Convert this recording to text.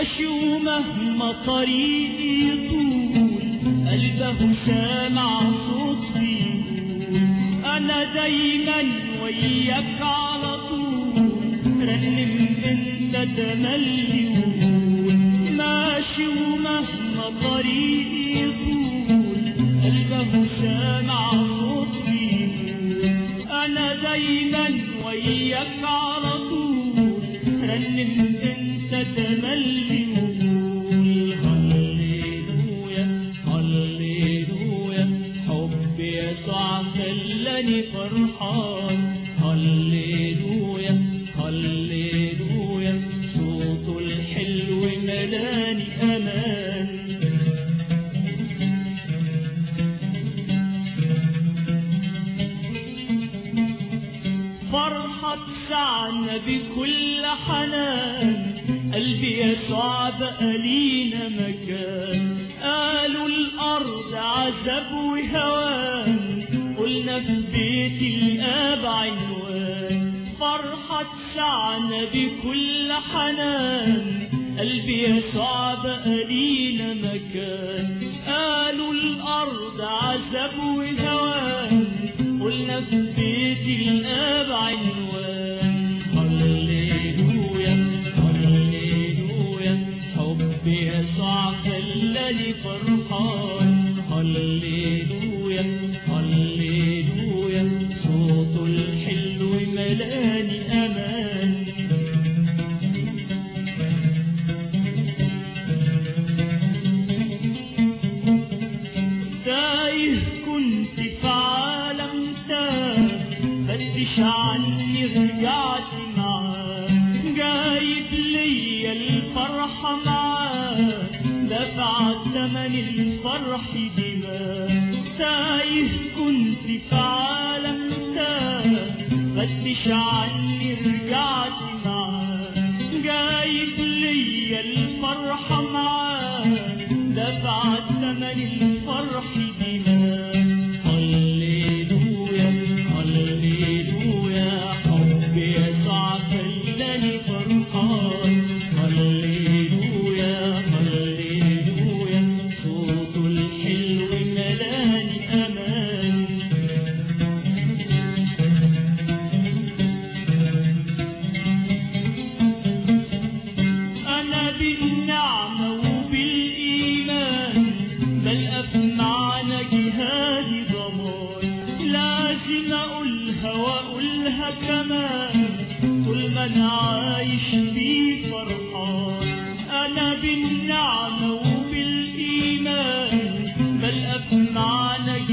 ماشي ومهما طريقي يطول قلبه سامع صوت بيقول انا دايما وياك على طول، رنم انت تملي وقول ماشي ومهما طريقي يطول قلبه سامع صوت بيقول انا دايما وياك على طول، رنم انت تملي وقول هللويا هللويا حب يسوع خلاني فرحان، هللويا هللويا صوته الحلو ملاني امان. فرحة تسعنا بكل حنان، قلبي يسوع بقى لينا مكان، قالوا الأرض عذاب وهوان، قلنا في بيت الآب عنوان. فرحة تسعنا بكل حنان، قلبي يسوع بقى لينا مكان، قالوا الأرض عذاب وهوان، قلنا في بيت الآب عنوان. هللويا هللويا حب يسوع خلاني فرحان، هللويا هللويا صوته الحلو ملاني أمان. تايه كنت في عالم تاه، فتش عني رجعت معاه، جايب ليا الفرحة معاه، دفع ثمن الفرح دماء. تايه كنت في عالم تاه، فتش عني رجعت معاه، جايب ليا الفرحة معاه، دفع ثمن الفرح دماء. هللويا هللويا حب يسوع خلاني فرحان، هللويا هللويا صوته الحلو ملاني أمان. أنا بالنعمة وبالإيمان بلقى في معنى جهادي ضمان، لازم أقولها وأقولها كمان طول ما أنا عايش بيه فرحان. أنا بالنعمة وبالإيمان بلقى في معنى